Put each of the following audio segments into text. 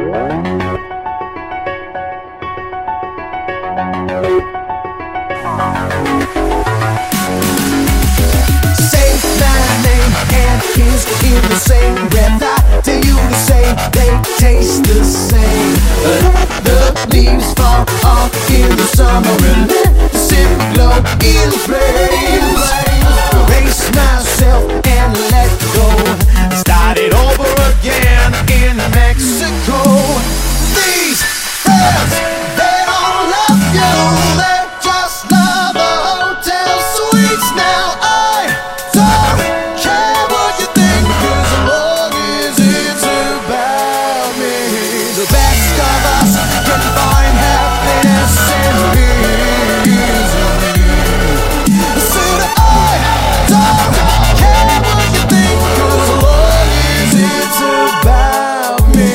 Say my name and his in the same breath. I tell you to say they taste the same. The leaves fall off in the summer and let the city glow in flames. Erase myself and let go. Start it over again in Mexico. These friends, they don't love you. They just love the hotel suites. Now I don't care what you think, 'cause as long as it's about me, the best of us can find happiness in misery. Said I don't care what you think, 'cause as long as it's about me,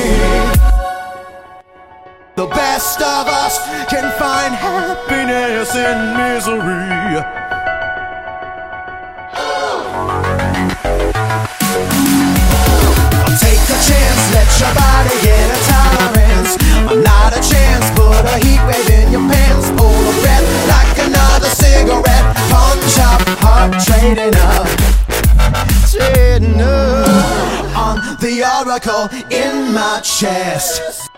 the best of us can find happiness in misery. Take a chance, let your body get a tolerance. I'm not a chance, put a heat wave in your pants. Pull a breath like another cigarette. Punch up, heart trading up. Trading up on the oracle in my chest.